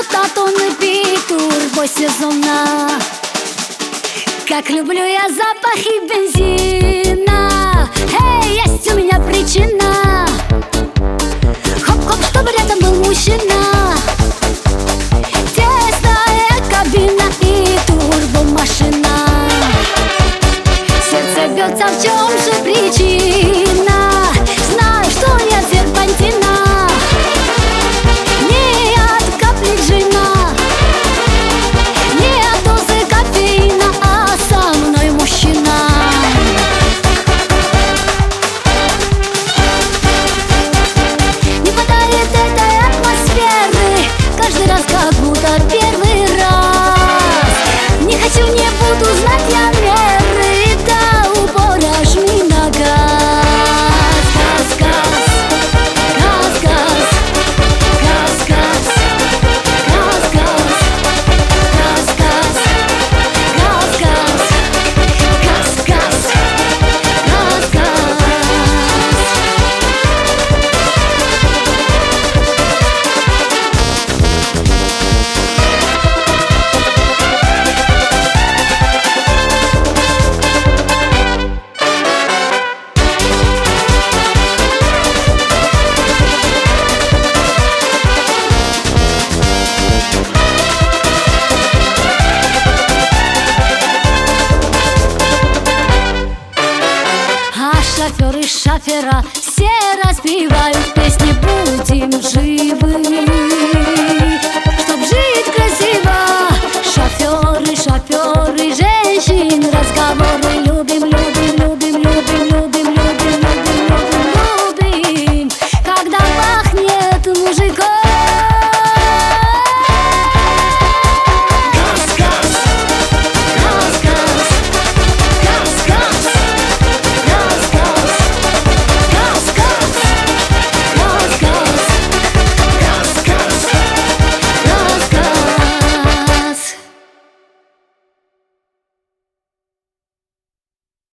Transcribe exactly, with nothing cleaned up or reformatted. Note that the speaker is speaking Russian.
будто тонны пить турбосезона. Как люблю я запахи бензина. Эй, есть у меня причина. Хоп-хоп, чтобы рядом был мужчина. Тесная кабина и турбомашина. Сердце бьется, в чем же причина? Знаю, что нет серпантина, не от капли джина, не от дозы кофеина, а со мной мужчина. Не хватает этой атмосферы, каждый раз как будто первый раз. Не хочу, не буду знать я меры, до упора жми на газ. Газ, газ, газ, газ, газ, газ, газ, газ, газ, газ, газ, газ, газ, газ, газ, газ. А шоферы шофера все распевают.